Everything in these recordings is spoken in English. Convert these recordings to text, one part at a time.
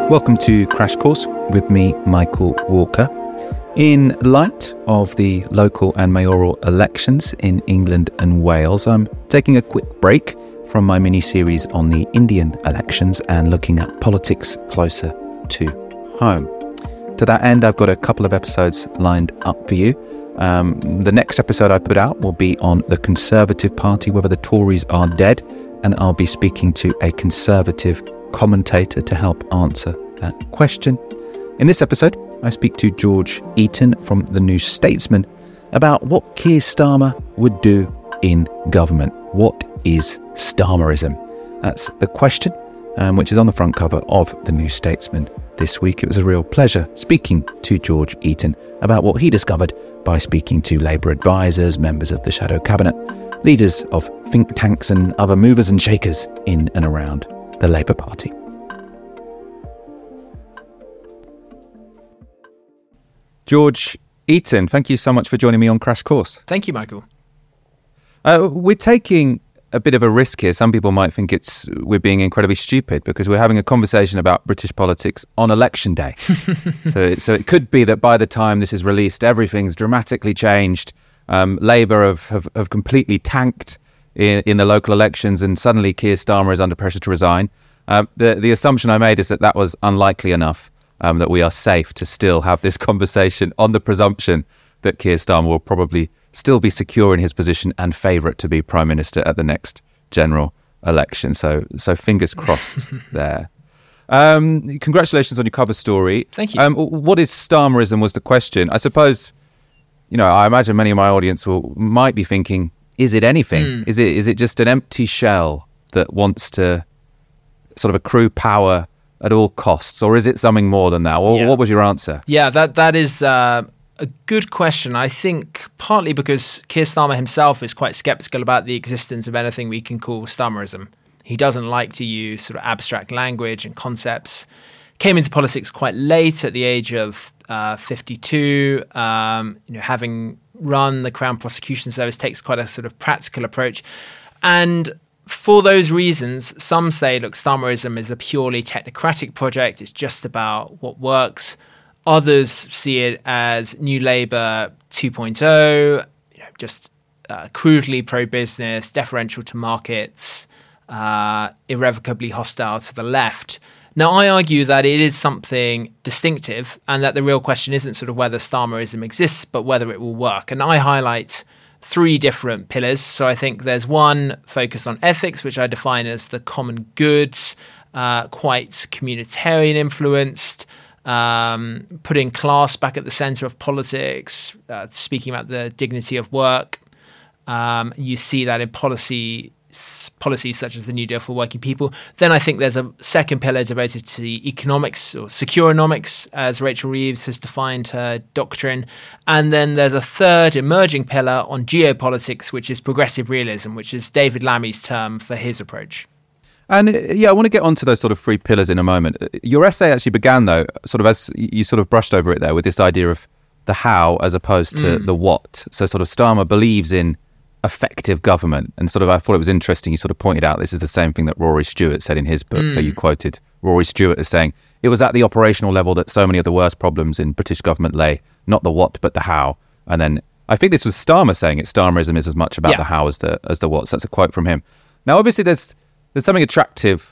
Welcome to Crash Course with me, Michael Walker. In light of the local and mayoral elections in England and Wales, I'm taking a quick break from my mini-series on the Indian elections and looking at politics closer to home. To that end, I've got a couple of episodes lined up for you. The next episode I put out will be on the Conservative Party, whether the Tories are dead, and I'll be speaking to a Conservative commentator to help answer that question. In this episode, I speak to George Eaton from The New Statesman about what Keir Starmer would do in government. What is Starmerism? That's the question, which is on the front cover of The New Statesman this week. It was a real pleasure speaking to George Eaton about what he discovered by speaking to Labour advisors, members of the Shadow Cabinet, leaders of think tanks and other movers and shakers in and around the Labour Party. George Eaton, thank you so much for joining me on Crash Course. Thank you, Michael. We're taking a bit of a risk here. Some people might think we're being incredibly stupid because we're having a conversation about British politics on election day. So it could be that by the time this is released, everything's dramatically changed. Labour have completely tanked in the local elections, and suddenly Keir Starmer is under pressure to resign. The assumption I made is that was unlikely enough, that we are safe to still have this conversation on the presumption that Keir Starmer will probably still be secure in his position and favourite to be Prime Minister at the next general election. So fingers crossed there. Congratulations on your cover story. Thank you. What is Starmerism was the question. I suppose, I imagine many of my audience might be thinking, is it anything? Is it just an empty shell that wants to sort of accrue power at all costs, or is it something more than that? What was your answer? Yeah, that is a good question. I think partly because Keir Starmer himself is quite sceptical about the existence of anything we can call Starmerism. He doesn't like to use sort of abstract language and concepts. Came into politics quite late, at the age of 52. Having run the Crown Prosecution Service, takes quite a sort of practical approach. And for those reasons, some say, look, Starmerism is a purely technocratic project. It's just about what works. Others see it as New Labour 2.0, just crudely pro-business, deferential to markets, irrevocably hostile to the left. Now, I argue that it is something distinctive and that the real question isn't sort of whether Starmerism exists, but whether it will work. And I highlight three different pillars. So I think there's one focused on ethics, which I define as the common goods, quite communitarian influenced, putting class back at the centre of politics, speaking about the dignity of work. You see that in policies such as the New Deal for Working People. Then I think there's a second pillar devoted to economics, or securonomics, as Rachel Reeves has defined her doctrine. And then there's a third emerging pillar on geopolitics, which is progressive realism, which is David Lammy's term for his approach. And I want to get onto those sort of three pillars in a moment. Your essay actually began, though, sort of as you sort of brushed over it there, with this idea of the how as opposed to the what. So sort of Starmer believes in effective government, and sort of I thought it was interesting you sort of pointed out this is the same thing that Rory Stewart said in his book. So you quoted Rory Stewart as saying it was at the operational level that so many of the worst problems in British government lay, not the what but the how. And then I think this was Starmer saying it. Starmerism is as much about the how as the what. So that's a quote from him. Now obviously there's something attractive,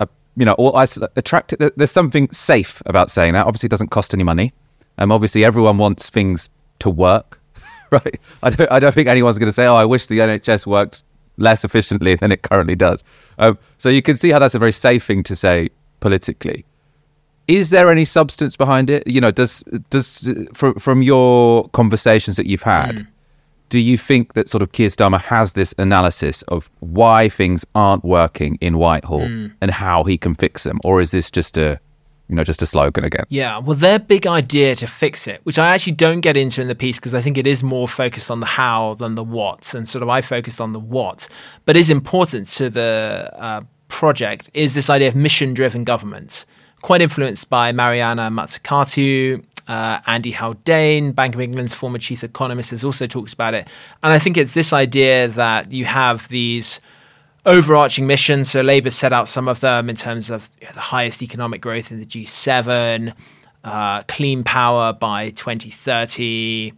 attractive. There's something safe about saying that. Obviously it doesn't cost any money. Obviously everyone wants things to work. Right. I don't think anyone's going to say, I wish the NHS worked less efficiently than it currently does. So you can see how that's a very safe thing to say politically. Is there any substance behind it? Does from your conversations that you've had, do you think that sort of Keir Starmer has this analysis of why things aren't working in Whitehall and how he can fix them? Or is this just a slogan again? Yeah, well, their big idea to fix it, which I actually don't get into in the piece because I think it is more focused on the how than the what. And sort of I focused on the what, but is important to the project, is this idea of mission-driven government, quite influenced by Mariana Mazzucato. Andy Haldane, Bank of England's former chief economist, has also talked about it. And I think it's this idea that you have these overarching missions. So Labour set out some of them in terms of the highest economic growth in the G7, clean power by 2030,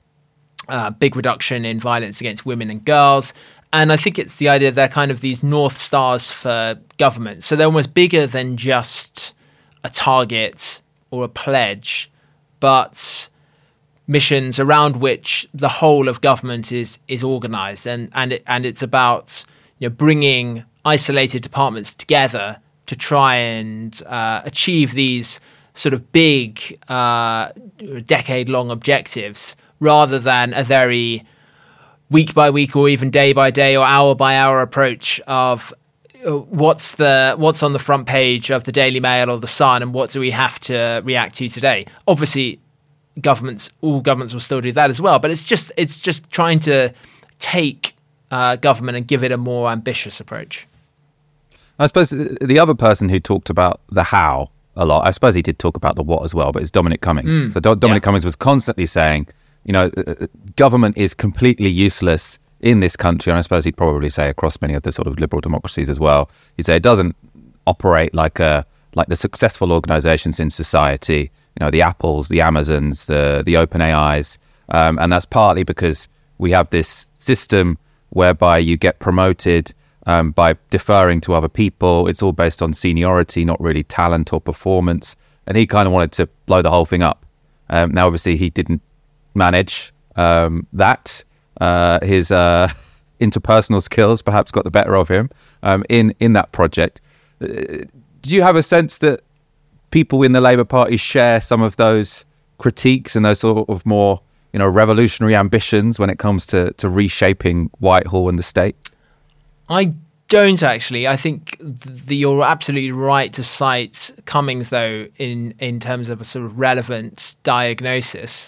big reduction in violence against women and girls. And I think it's the idea they're kind of these North Stars for government. So they're almost bigger than just a target or a pledge, but missions around which the whole of government is organised, and it's about bringing isolated departments together to try and achieve these sort of big decade-long objectives, rather than a very week by week or even day by day or hour by hour approach of what's on the front page of the Daily Mail or the Sun and what do we have to react to today. Obviously, all governments will still do that as well, but it's just trying to take government and give it a more ambitious approach. I suppose the other person who talked about the how a lot, I suppose he did talk about the what as well, but it's Dominic Cummings. So Dominic Cummings was constantly saying, government is completely useless in this country, and I suppose he'd probably say across many of the sort of liberal democracies as well. He'd say it doesn't operate like the successful organizations in society, the Apples, the Amazons, the OpenAIs, and that's partly because we have this system whereby you get promoted by deferring to other people. It's all based on seniority, not really talent or performance. And he kind of wanted to blow the whole thing up. Now, obviously, he didn't manage that. His interpersonal skills perhaps got the better of him in that project. Do you have a sense that people in the Labour Party share some of those critiques and those sort of more, revolutionary ambitions when it comes to reshaping Whitehall and the state? I don't actually. I think you're absolutely right to cite Cummings, though, in terms of a sort of relevant diagnosis,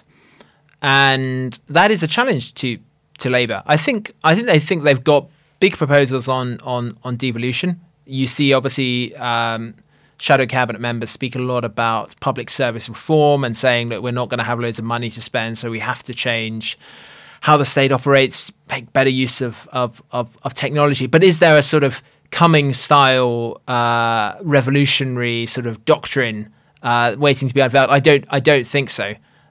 and that is a challenge to Labour. I think they think they've got big proposals on devolution. You see, obviously, shadow cabinet members speak a lot about public service reform and saying that we're not going to have loads of money to spend, so we have to change how the state operates, make better use of technology. But is there a sort of Cummings-style revolutionary sort of doctrine waiting to be unveiled? I don't think so.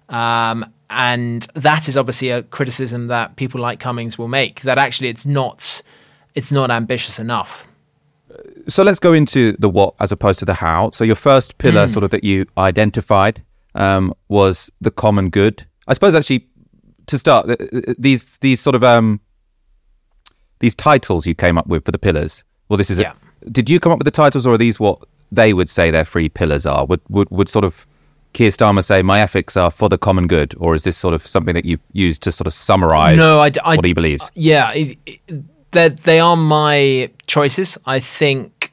And that is obviously a criticism that people like Cummings will make, that actually it's not ambitious enough. So let's go into the what as opposed to the how. So your first pillar sort of that you identified was the common good. I suppose actually to start, these sort of these titles you came up with for the pillars. Well, this is did you come up with the titles, or are these what they would say their three pillars are? Would sort of Keir Starmer say my ethics are for the common good, or is this sort of something that you've used to sort of summarise what he believes? Yeah, they are my choices. I think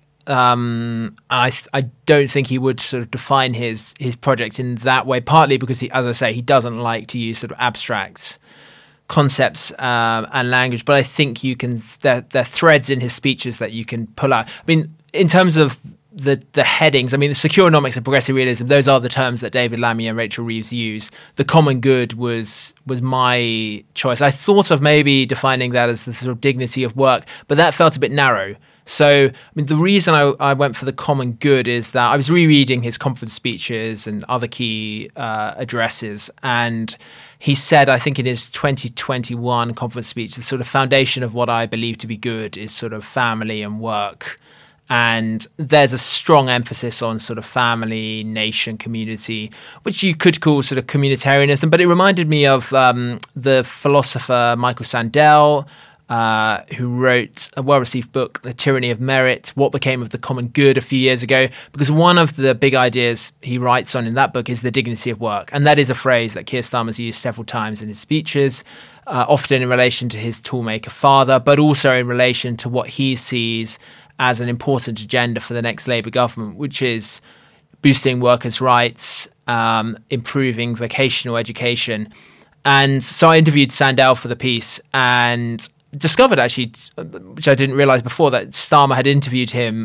I don't think he would sort of define his project in that way, partly because as I say, he doesn't like to use sort of abstract concepts and language, but I think there are threads in his speeches that you can pull out. I mean, in terms of the headings, I mean, the securenomics and progressive realism, those are the terms that David Lammy and Rachel Reeves use. The common good was my choice. I thought of maybe defining that as the sort of dignity of work, but that felt a bit narrow. So, I mean, the reason I went for the common good is that I was rereading his conference speeches and other key addresses, and he said, I think in his 2021 conference speech, the sort of foundation of what I believe to be good is sort of family and work. And there's a strong emphasis on sort of family, nation, community, which you could call sort of communitarianism. But it reminded me of the philosopher Michael Sandel, who wrote a well-received book, The Tyranny of Merit, What Became of the Common Good, a few years ago, because one of the big ideas he writes on in that book is the dignity of work. And that is a phrase that Keir Starmer's used several times in his speeches, often in relation to his toolmaker father, but also in relation to what he sees as an important agenda for the next Labour government, which is boosting workers' rights, improving vocational education. And so I interviewed Sandel for the piece and discovered actually, which I didn't realise before, that Starmer had interviewed him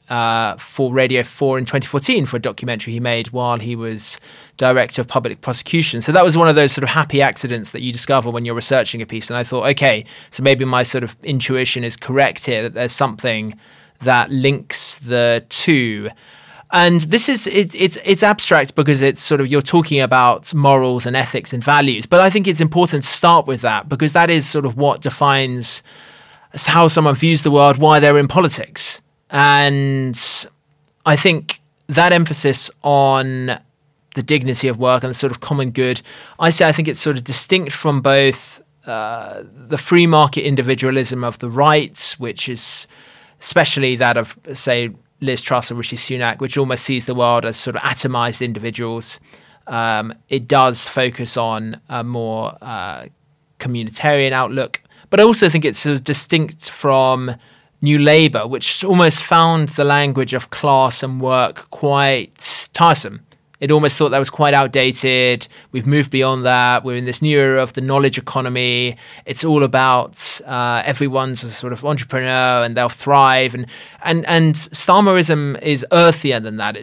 for Radio 4 in 2014 for a documentary he made while he was Director of Public Prosecution. So that was one of those sort of happy accidents that you discover when you're researching a piece. And I thought, okay, so maybe my sort of intuition is correct here, that there's something that links the two. And this is it's abstract because it's sort of, you're talking about morals and ethics and values. But I think it's important to start with that, because that is sort of what defines how someone views the world, why they're in politics. And I think that emphasis on the dignity of work and the sort of common good, I think it's sort of distinct from both the free market individualism of the right, which is especially that of, say, Liz Truss or Rishi Sunak, which almost sees the world as sort of atomized individuals. It does focus on a more communitarian outlook. But I also think it's sort of distinct from New Labour, which almost found the language of class and work quite tiresome. It almost thought that was quite outdated. We've moved beyond that. We're in this new era of the knowledge economy. It's all about everyone's a sort of entrepreneur and they'll thrive. And Starmerism is earthier than that.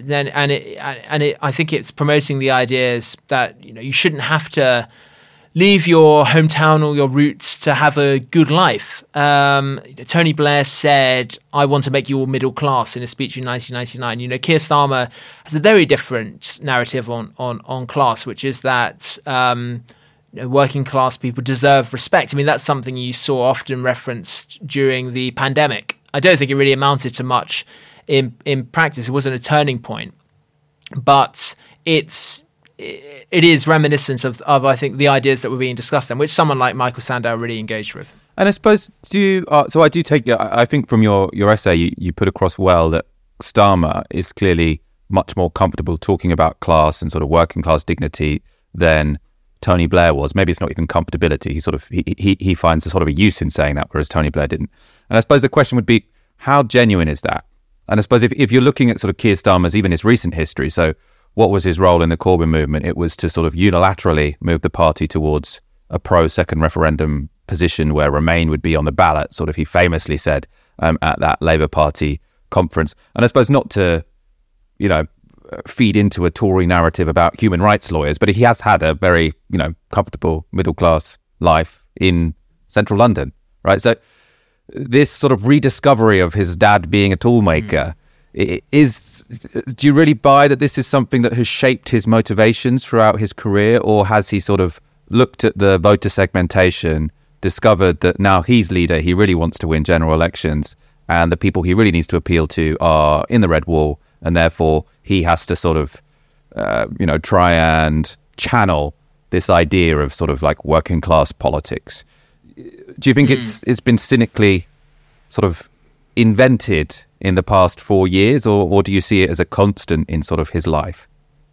I think it's promoting the ideas that, you shouldn't have to leave your hometown or your roots to have a good life. Tony Blair said, "I want to make you all middle class" in a speech in 1999. Keir Starmer has a very different narrative on class, which is that working class people deserve respect. I mean, that's something you saw often referenced during the pandemic. I don't think it really amounted to much in practice. It wasn't a turning point, but it is reminiscent of I think the ideas that were being discussed then, which someone like Michael Sandel really engaged with. And I suppose I do take, I think from your essay you put across well that Starmer is clearly much more comfortable talking about class and sort of working class dignity than Tony Blair was. Maybe it's not even comfortability. He finds a sort of a use in saying that, whereas Tony Blair didn't. And I suppose the question would be, how genuine is that? And I suppose if you're looking at sort of Keir Starmer's, even his recent history, so what was his role in the Corbyn movement? It was to sort of unilaterally move the party towards a pro-second referendum position where Remain would be on the ballot, sort of, he famously said at that Labour Party conference. And I suppose not to, feed into a Tory narrative about human rights lawyers, but he has had a very, comfortable middle-class life in central London, right? So this sort of rediscovery of his dad being a toolmaker, do you really buy that this is something that has shaped his motivations throughout his career, or has he sort of looked at the voter segmentation, discovered that now he's leader, he really wants to win general elections, and the people he really needs to appeal to are in the red wall, and therefore he has to sort of try and channel this idea of sort of like working class politics? Do you think it's been cynically sort of invented in the past 4 years, or do you see it as a constant in sort of his life?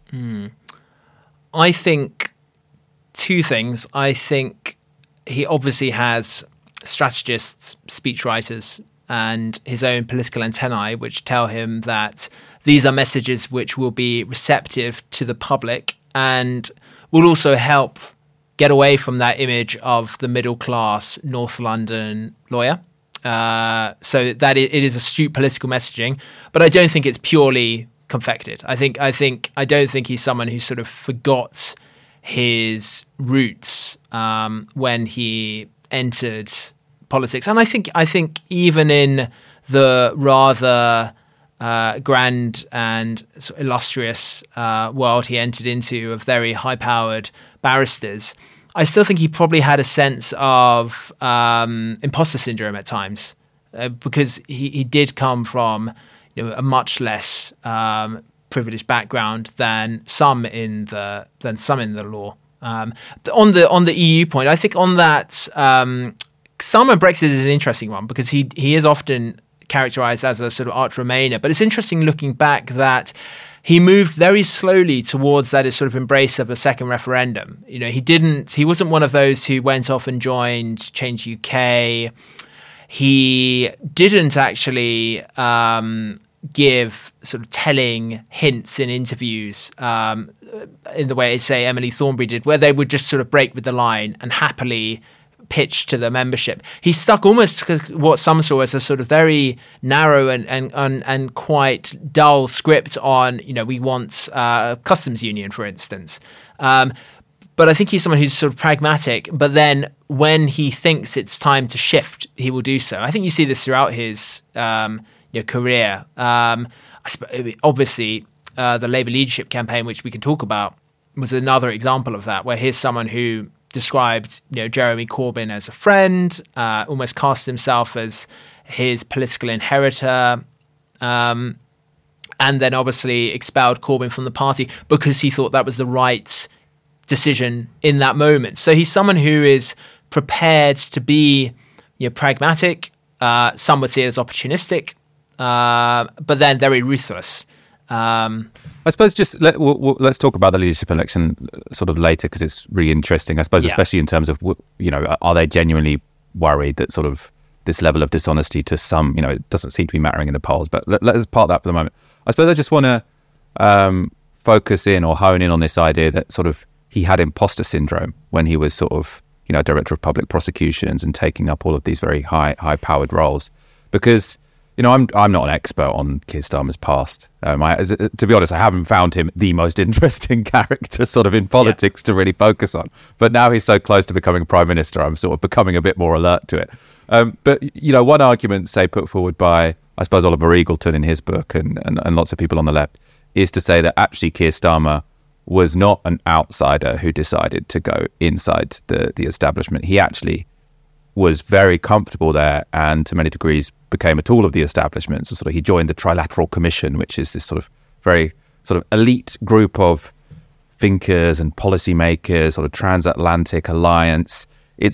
I think two things. I think he obviously has strategists, speechwriters, and his own political antennae, which tell him that these are messages which will be receptive to the public and will also help get away from that image of the middle class North London lawyer. So that it is astute political messaging, but I don't think it's purely confected. I don't think he's someone who sort of forgot his roots when he entered politics. And I think even in the rather grand and sort of illustrious world he entered into of very high-powered barristers, I still think he probably had a sense of imposter syndrome at times, because he did come from a much less privileged background than some in the law. On the EU point, I think on that, Starmer Brexit is an interesting one, because he is often characterised as a sort of arch Remainer, but it's interesting looking back that he moved very slowly towards that sort of embrace of a second referendum. He wasn't one of those who went off and joined Change UK. He didn't actually give sort of telling hints in interviews in the way, say, Emily Thornberry did, where they would just sort of break with the line and happily pitch to the membership. He stuck almost to what some saw as a sort of very narrow and quite dull script on, we want a customs union, for instance. But I think he's someone who's sort of pragmatic, but then when he thinks it's time to shift, he will do so. I think you see this throughout his career. Obviously, the Labour leadership campaign, which we can talk about, was another example of that, where here's someone who described Jeremy Corbyn as a friend, almost cast himself as his political inheritor, and then obviously expelled Corbyn from the party because he thought that was the right decision in that moment. So he's someone who is prepared to be pragmatic. Some would see it as opportunistic, but then very ruthless. I suppose just let's talk about the leadership election sort of later, because it's really interesting. I suppose, especially in terms of, are they genuinely worried that sort of this level of dishonesty to some, it doesn't seem to be mattering in the polls. But let's park that for the moment. I suppose I just want to focus in or hone in on this idea that sort of he had imposter syndrome when he was sort of, director of public prosecutions and taking up all of these very high-powered roles. Because, I'm not an expert on Keir Starmer's past. To be honest, I haven't found him the most interesting character sort of in politics to really focus on. But now he's so close to becoming Prime Minister, I'm sort of becoming a bit more alert to it. But, one argument, say, put forward by, I suppose, Oliver Eagleton in his book and lots of people on the left, is to say that actually Keir Starmer was not an outsider who decided to go inside the establishment. He actually was very comfortable there and to many degrees became a tool of the establishment. So sort of he joined the Trilateral Commission, which is this sort of very sort of elite group of thinkers and policymakers, sort of transatlantic alliance.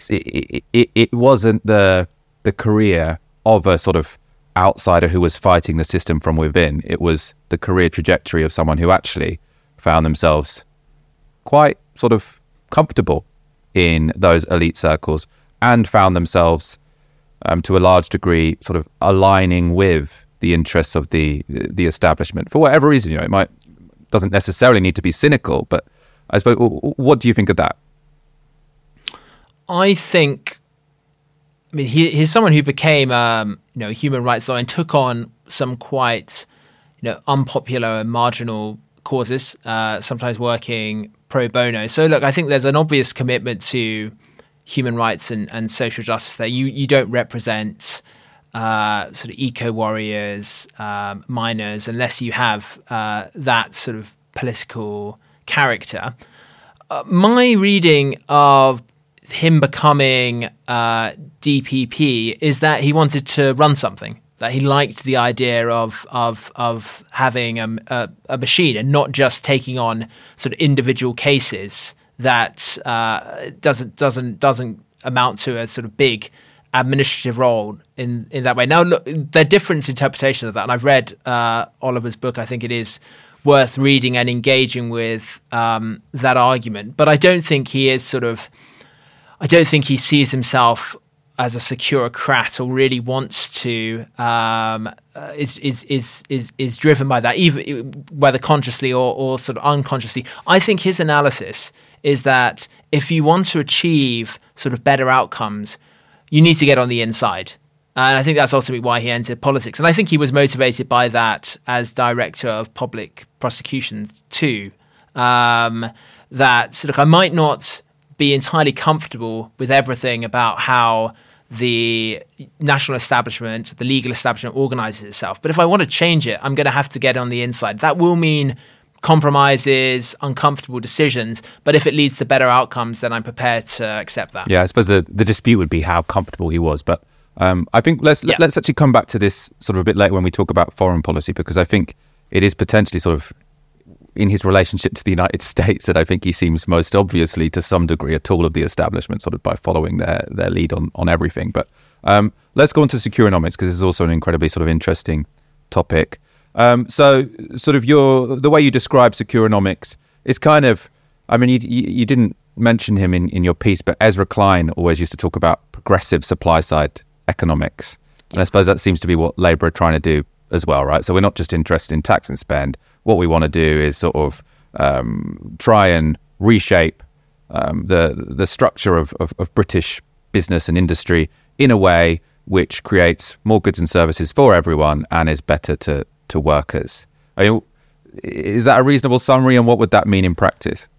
It wasn't the career of a sort of outsider who was fighting the system from within. It was the career trajectory of someone who actually found themselves quite sort of comfortable in those elite circles and found themselves to a large degree sort of aligning with the interests of the establishment for whatever reason. It doesn't necessarily need to be cynical, but I suppose, what do you think of that? I think, he's someone who became a human rights lawyer and took on some quite unpopular and marginal causes, sometimes working pro bono. So look, I think there's an obvious commitment to human rights and social justice there. You don't represent sort of eco warriors, miners, unless you have that sort of political character. My reading of him becoming DPP is that he wanted to run something, that he liked the idea of having a machine and not just taking on sort of individual cases that doesn't amount to a sort of big administrative role in that way. Now, look, there are different interpretations of that, and I've read Oliver's book. I think it is worth reading and engaging with that argument. But I don't think he sees himself as a securocrat or really wants to is driven by that, even whether consciously or sort of unconsciously. I think his analysis is that if you want to achieve sort of better outcomes, you need to get on the inside. And I think that's ultimately why he entered politics. And I think he was motivated by that as director of public prosecutions too. That sort of, I might not be entirely comfortable with everything about how the national establishment, the legal establishment organizes itself. But if I want to change it, I'm going to have to get on the inside. That will mean compromises, uncomfortable decisions. But if it leads to better outcomes, then I'm prepared to accept that. Yeah, I suppose the dispute would be how comfortable he was. But I think let's actually come back to this sort of a bit later when we talk about foreign policy, because I think it is potentially sort of in his relationship to the United States that I think he seems most obviously to some degree a tool of the establishment, sort of by following their lead on everything. But let's go on to Securenomics, because this is also an incredibly sort of interesting topic. So sort of the way you describe Securenomics is kind of, I mean, you didn't mention him in your piece, but Ezra Klein always used to talk about progressive supply side economics. And I suppose that seems to be what Labour are trying to do as well, right? So we're not just interested in tax and spend. What we want to do is sort of try and reshape the structure of British business and industry in a way which creates more goods and services for everyone and is better to workers. I mean, is that a reasonable summary, and what would that mean in practice?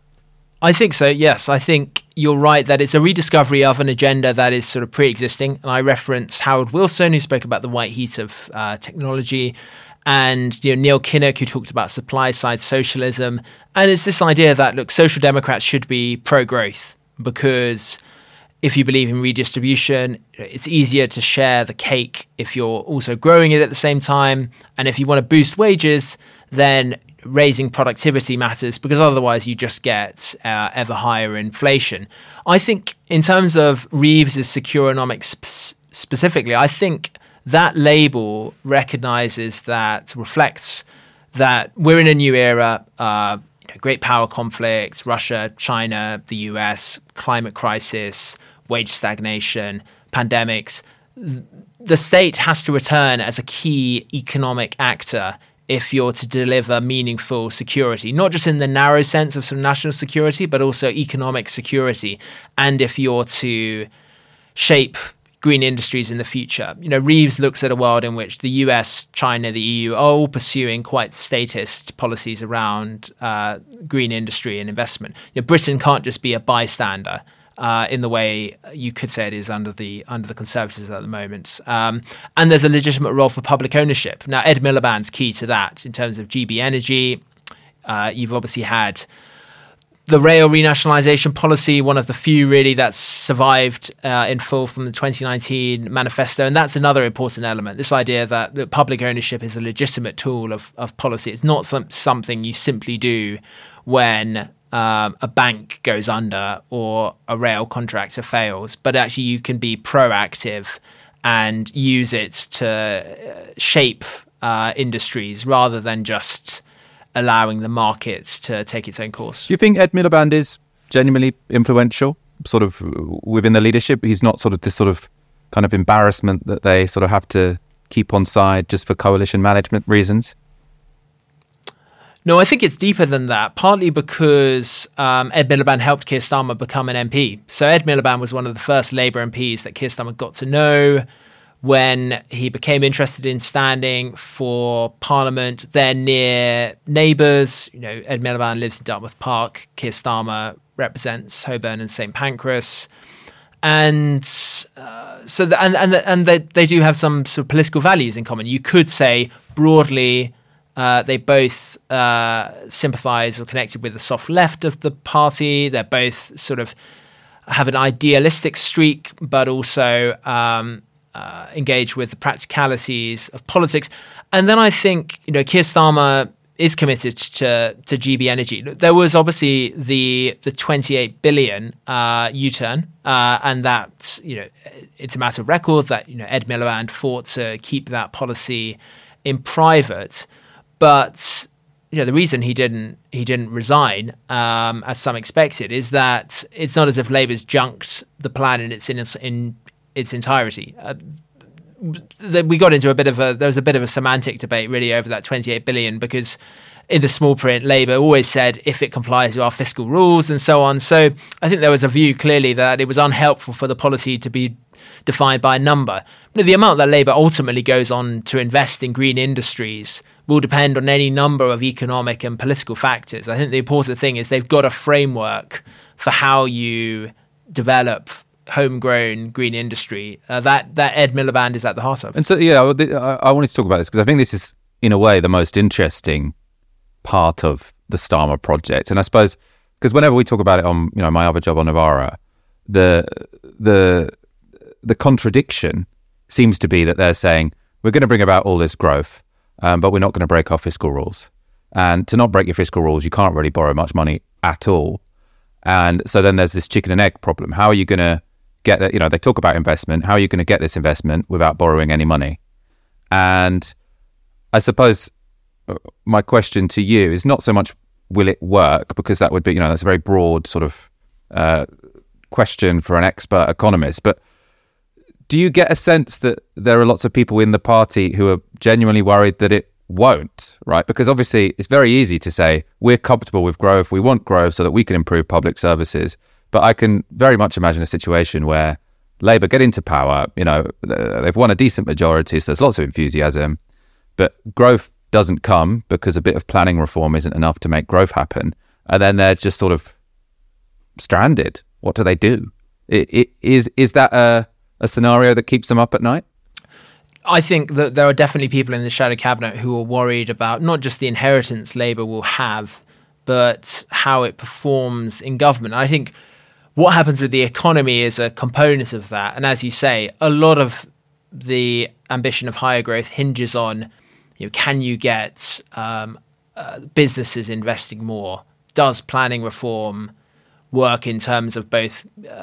I think so, yes. I think you're right that it's a rediscovery of an agenda that is sort of pre-existing. And I reference Howard Wilson, who spoke about the white heat of technology, and Neil Kinnock, who talked about supply-side socialism. And it's this idea that, look, social democrats should be pro-growth, because if you believe in redistribution, it's easier to share the cake if you're also growing it at the same time. And if you want to boost wages, then raising productivity matters, because otherwise you just get ever higher inflation. I think in terms of Reeves' Securenomics specifically, I think that label recognizes that, reflects that we're in a new era, great power conflicts, Russia, China, the US, climate crisis, wage stagnation, pandemics. The state has to return as a key economic actor if you're to deliver meaningful security, not just in the narrow sense of sort of national security, but also economic security. And if you're to shape green industries in the future. Reeves looks at a world in which the US, China, the EU are all pursuing quite statist policies around green industry and investment. Britain can't just be a bystander in the way you could say it is under the Conservatives at the moment. And there's a legitimate role for public ownership. Now, Ed Miliband's key to that in terms of GB Energy. You've obviously had the rail renationalisation policy, one of the few really that's survived in full from the 2019 manifesto. And that's another important element, this idea that public ownership is a legitimate tool of policy. It's not something you simply do when a bank goes under or a rail contractor fails, but actually you can be proactive and use it to shape industries rather than just allowing the markets to take its own course. Do you think Ed Miliband is genuinely influential, sort of within the leadership? He's not sort of this sort of kind of embarrassment that they sort of have to keep on side just for coalition management reasons? No, I think it's deeper than that, partly because Ed Miliband helped Keir Starmer become an MP. So Ed Miliband was one of the first Labour MPs that Keir Starmer got to know when he became interested in standing for Parliament. They're near neighbours. Ed Miliband lives in Dartmouth Park. Keir Starmer represents Holborn and St Pancras. And they do have some sort of political values in common. You could say broadly they both sympathise or connected with the soft left of the party. They're both sort of have an idealistic streak, but also engage with the practicalities of politics. And then I think, Keir Starmer is committed to GB Energy. There was obviously the 28 billion U-turn, and that, it's a matter of record that, Ed Miliband fought to keep that policy in private. But the reason he didn't resign, as some expected, is that it's not as if Labour's junked the plan in its entirety. We got into there was a bit of a semantic debate really over that 28 billion, because in the small print, Labour always said if it complies with our fiscal rules and so on. So I think there was a view clearly that it was unhelpful for the policy to be defined by a number. The amount that Labour ultimately goes on to invest in green industries will depend on any number of economic and political factors. I think the important thing is they've got a framework for how you develop homegrown green industry that Ed Miliband is at the heart of. And so, I wanted to talk about this because I think this is, in a way, the most interesting part of the Starmer project. And I suppose, because whenever we talk about it on, my other job on Novara, the contradiction seems to be that they're saying, we're going to bring about all this growth, but we're not going to break our fiscal rules. And to not break your fiscal rules, you can't really borrow much money at all. And so then there's this chicken and egg problem. How are you going to get that? They talk about investment. How are you going to get this investment without borrowing any money? And I suppose my question to you is not so much will it work, because that would be, that's a very broad sort of question for an expert economist. But do you get a sense that there are lots of people in the party who are genuinely worried that it won't, right? Because obviously it's very easy to say we're comfortable with growth. We want growth so that we can improve public services. But I can very much imagine a situation where Labour get into power, they've won a decent majority, so there's lots of enthusiasm, but growth doesn't come because a bit of planning reform isn't enough to make growth happen. And then they're just sort of stranded. What do they do? Is that a scenario that keeps them up at night? I think that there are definitely people in the shadow cabinet who are worried about not just the inheritance Labour will have, but how it performs in government. And I think what happens with the economy is a component of that. And as you say, a lot of the ambition of higher growth hinges on, can you get businesses investing more? Does planning reform work in terms of both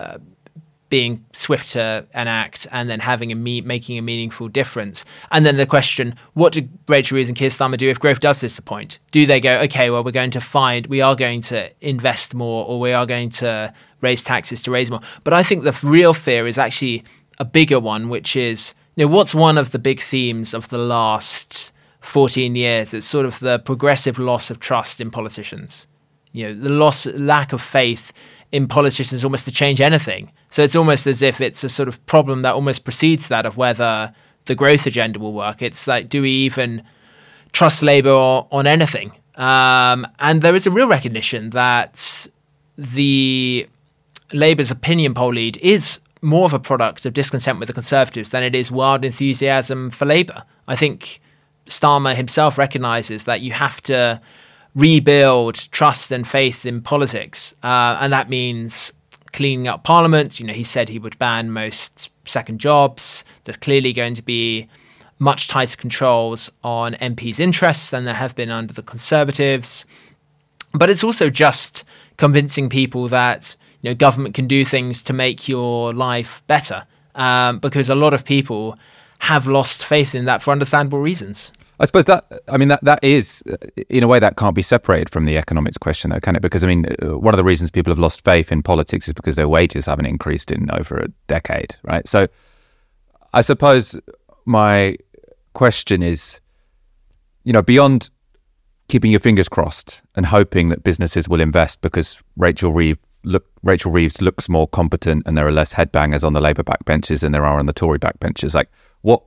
being swift to enact and then making a meaningful difference? And then the question, what do Rachel Reeves and Keir Starmer do if growth does disappoint? Do they go, okay, well, we are going to invest more, or we are going to raise taxes to raise more? But I think the real fear is actually a bigger one, which is, what's one of the big themes of the last 14 years? It's sort of the progressive loss of trust in politicians. The lack of faith in politicians almost to change anything. So it's almost as if it's a sort of problem that almost precedes that of whether the growth agenda will work. It's like, do we even trust Labour on anything? And there is a real recognition that the Labour's opinion poll lead is more of a product of discontent with the Conservatives than it is wild enthusiasm for Labour. I think Starmer himself recognises that you have to rebuild trust and faith in politics. And that means cleaning up Parliament. He said he would ban most second jobs. There's clearly going to be much tighter controls on MPs' interests than there have been under the Conservatives. But it's also just convincing people that government can do things to make your life better, because a lot of people have lost faith in that for understandable reasons. I suppose that is, in a way, that can't be separated from the economics question, though, can it? Because, one of the reasons people have lost faith in politics is because their wages haven't increased in over a decade, right? So I suppose my question is, beyond keeping your fingers crossed and hoping that businesses will invest because Rachel Reeves looks more competent and there are less headbangers on the Labour backbenches than there are on the Tory backbenches. Like,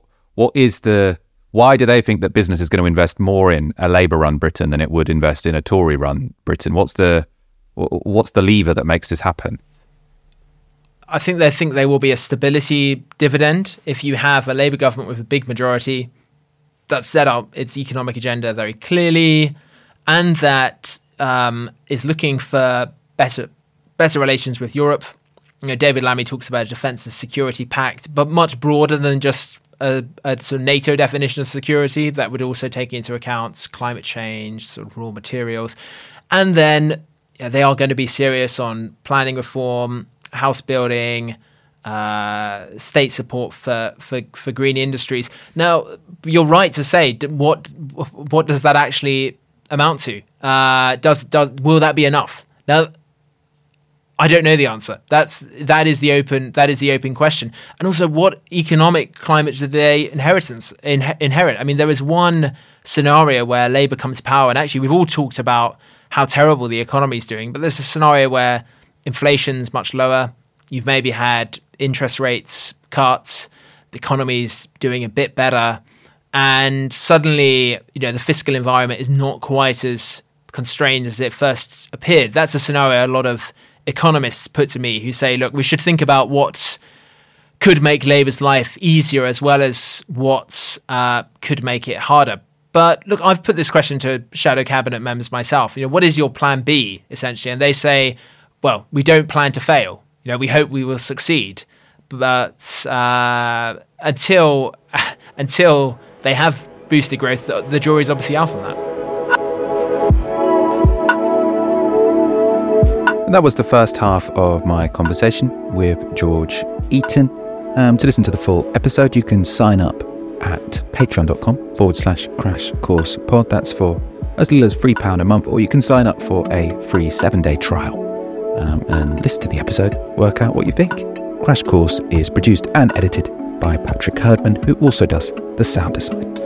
why do they think that business is going to invest more in a Labour-run Britain than it would invest in a Tory-run Britain? What's the lever that makes this happen? I think there will be a stability dividend if you have a Labour government with a big majority that set up its economic agenda very clearly, and that is looking for better relations with Europe. David Lammy talks about a defence and security pact, but much broader than just a sort of NATO definition of security that would also take into account climate change, sort of raw materials. And then they are going to be serious on planning reform, house building, state support for green industries. Now, you're right to say, what does that actually amount to? Will that be enough? Now, I don't know the answer. That is the open question. And also, what economic climate do they inherit? There was one scenario where Labour comes to power, and actually we've all talked about how terrible the economy is doing, but there's a scenario where inflation's much lower. You've maybe had interest rates cuts, the economy's doing a bit better, and suddenly, the fiscal environment is not quite as constrained as it first appeared. That's a scenario a lot of economists put to me, who say, look, we should think about what could make Labour's life easier as well as what could make it harder. But look, I've put this question to shadow cabinet members myself. what is your plan B, essentially? And they say, well, we don't plan to fail. We hope we will succeed. But until they have boosted growth, the jury's obviously out on that. And that was the first half of my conversation with George Eaton. To listen to the full episode, you can sign up at patreon.com/Crash Course Pod. That's for as little as £3 a month, or you can sign up for a free 7-day trial and listen to the episode, work out what you think. Crash Course is produced and edited by Patrick Herdman, who also does the sound design.